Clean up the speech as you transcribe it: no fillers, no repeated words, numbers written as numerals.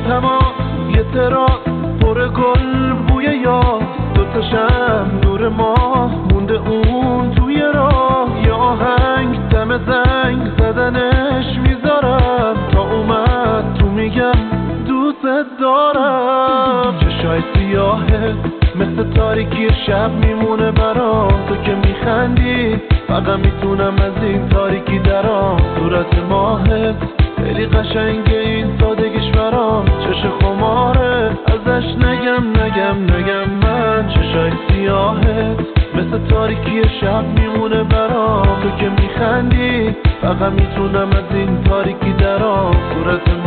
تمام یه تراس پر گل بوی یاد، دوتا شم نور ماه مونده اون توی راه. یه آهنگ دم زنگ زدنش میذارم، تا اومد تو میگم دوست دارم. چشای سیاهه مثل تاریکی شب میمونه برام، تو که میخندی فقط میتونم از این تاریکی درام. صورت ماهت خیلی قشنگه این سادگیش برام، چش خماره ازش نگم من. چشای سیاهت مثل تاریکی شب میمونه برام، تو که میخندی فقط میتونم از این تاریکی درام. صورت